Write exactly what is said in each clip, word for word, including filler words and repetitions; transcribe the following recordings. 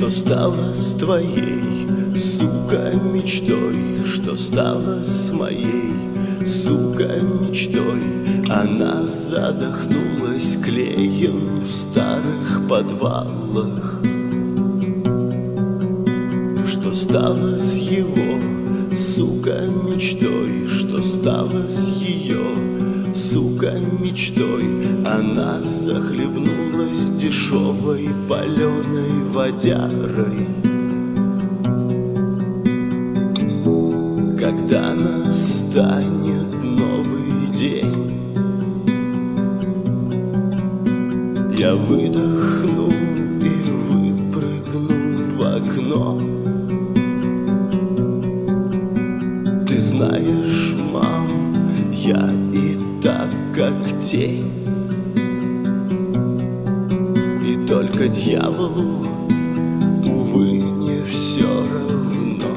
Что стало с твоей, сука, мечтой? Что стало с моей, сука, мечтой? Она задохнулась клеем в старых подвалах. Что стало с его, сука, мечтой? Что стало с ее, сука, мечтой? Она захлебнулась дешевой паленой водярой. Когда настанет новый день, я выдохну и выпрыгну в окно. Ты знаешь, мам, я и так как тень, и только дьяволу, увы, не все равно.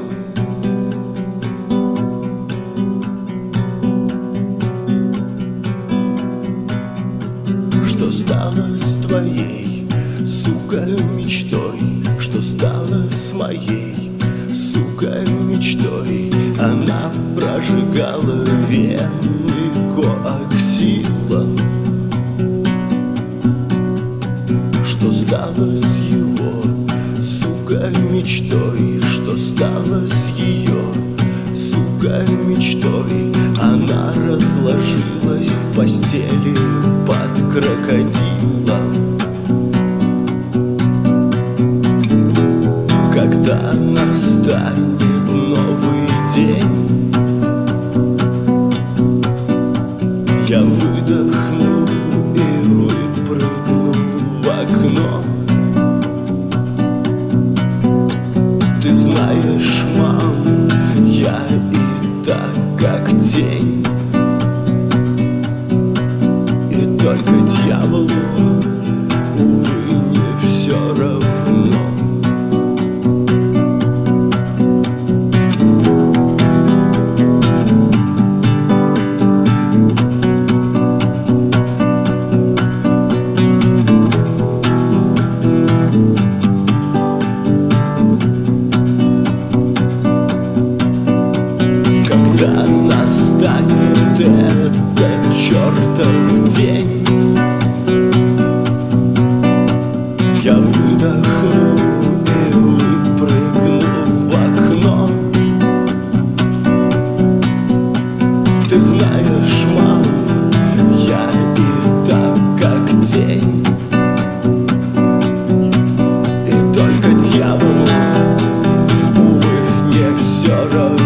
Что стало с твоей, сука, мечтой? Что стало с моей, сука, мечтой? Она прожигала вены коаксилом. Что стало с его, сука, мечтой? Что стало с ее, сука, мечтой? Она разложилась в постели под крокодилом. Когда настанет новый день, я выдохну и выпрыгну в окно. Ты знаешь, мам, я и так как тень, и только дьяволу, увы, не все равно. Когда настанет этот чертов день, я выдохну и выпрыгну в окно. Ты знаешь, мам, я и так как тень, и только дьяволу, увы, не все равно.